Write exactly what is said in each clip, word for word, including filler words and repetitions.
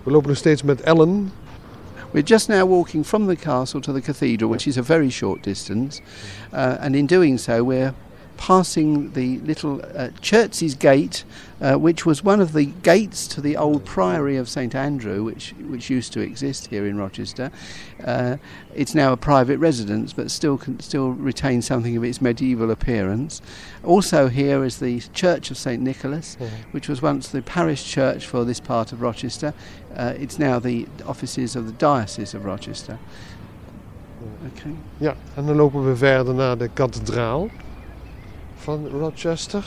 We lopen nog steeds met Ellen. We're just now walking from the castle to the cathedral, which is a very short distance, uh, and in doing so we're passing the little uh, Chertsey's Gate, uh, which was one of the gates to the old priory of St Andrew, which which used to exist here in Rochester. Uh, it's now a private residence, but still can, still retains something of its medieval appearance. Also here is the Church of St Nicholas, mm-hmm. which was once the parish church for this part of Rochester. Uh, it's now the offices of the Diocese of Rochester. Okay. Ja, en dan lopen we verder naar de kathedraal van Rochester.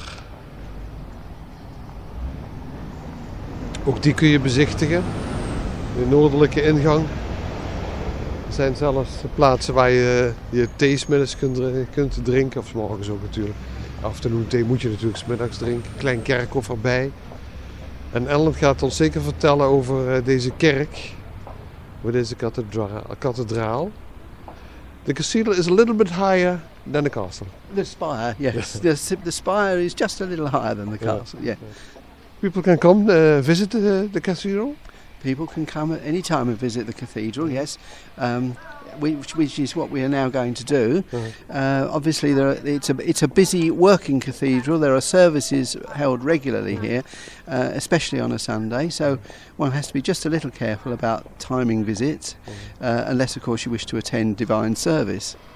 Ook die kun je bezichtigen. De noordelijke ingang. Er zijn zelfs plaatsen waar je je theesmiddags kunt, kunt drinken. Of 's morgens ook natuurlijk. Afternoon thee moet je natuurlijk 's middags drinken. Klein kerkhof erbij. En Ellen gaat ons zeker vertellen over deze kerk. Over deze kathedra- kathedraal. The cathedral is a little bit higher than the castle. The spire, yes. the, the spire is just a little higher than the castle, yeah. yeah. People can come uh, visit the, the cathedral? People can come at any time and visit the cathedral, yes. Um, which, which is what we are now going to do. Uh-huh. Uh, obviously, there are, it's a it's a busy working cathedral. There are services held regularly here, uh, especially on a Sunday. So one has to be just a little careful about timing visits, uh, unless, of course, you wish to attend divine service.